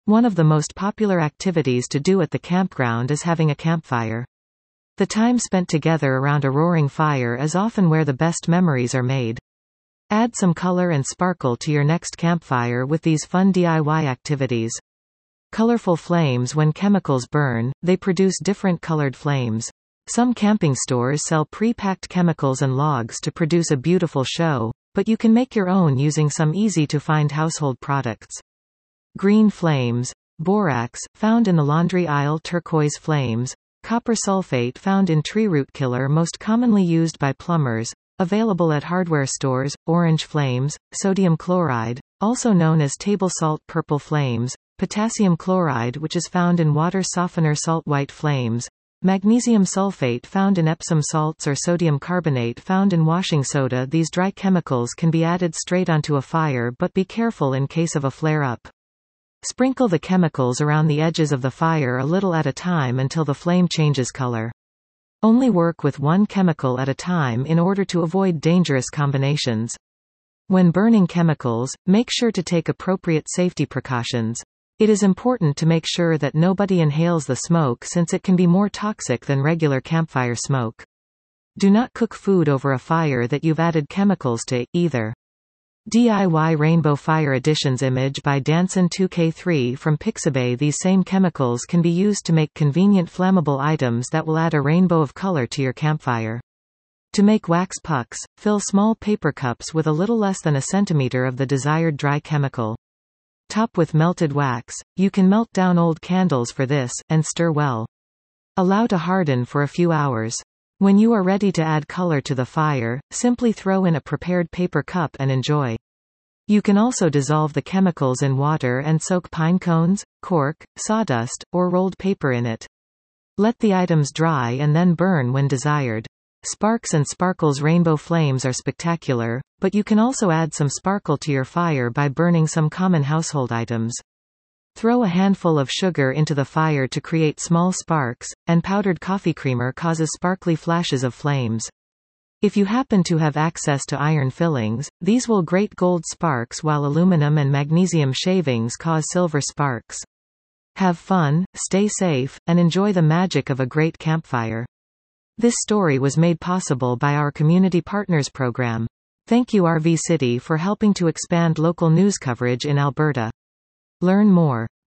One of the most popular activities to do at the campground is having a campfire. The time spent together around a roaring fire is often where the best memories are made. Add some color and sparkle to your next campfire with these fun DIY activities. Colorful flames. When chemicals burn, they produce different colored flames. Some camping stores sell pre-packed chemicals and logs to produce a beautiful show, but you can make your own using some easy-to-find household products. Green flames. Borax, found in the laundry aisle. Turquoise flames. Copper sulfate, found in tree root killer, most commonly used by plumbers. Available at hardware stores. Orange flames. Sodium chloride, also known as table salt. Purple flames. Potassium chloride, which is found in water softener. Salt. White flames. Magnesium sulfate, found in Epsom salts, or sodium carbonate, found in washing soda. These dry chemicals can be added straight onto a fire, but be careful in case of a flare-up. Sprinkle the chemicals around the edges of the fire a little at a time until the flame changes color. Only work with one chemical at a time in order to avoid dangerous combinations. When burning chemicals, make sure to take appropriate safety precautions. It is important to make sure that nobody inhales the smoke, since it can be more toxic than regular campfire smoke. Do not cook food over a fire that you've added chemicals to, either. DIY Rainbow Fire Editions. Image by Danson 2K3 from Pixabay. These same chemicals can be used to make convenient flammable items that will add a rainbow of color to your campfire. To make wax pucks, fill small paper cups with a little less than a centimeter of the desired dry chemical. Top with melted wax. You can melt down old candles for this, and stir well. Allow to harden for a few hours. When you are ready to add color to the fire, simply throw in a prepared paper cup and enjoy. You can also dissolve the chemicals in water and soak pine cones, cork, sawdust, or rolled paper in it. Let the items dry and then burn when desired. Sparks and sparkles. Rainbow flames are spectacular, but you can also add some sparkle to your fire by burning some common household items. Throw a handful of sugar into the fire to create small sparks, and powdered coffee creamer causes sparkly flashes of flames. If you happen to have access to iron fillings, these will grate gold sparks, while aluminum and magnesium shavings cause silver sparks. Have fun, stay safe, and enjoy the magic of a great campfire. This story was made possible by our Community Partners program. Thank you RV City for helping to expand local news coverage in Alberta. Learn more.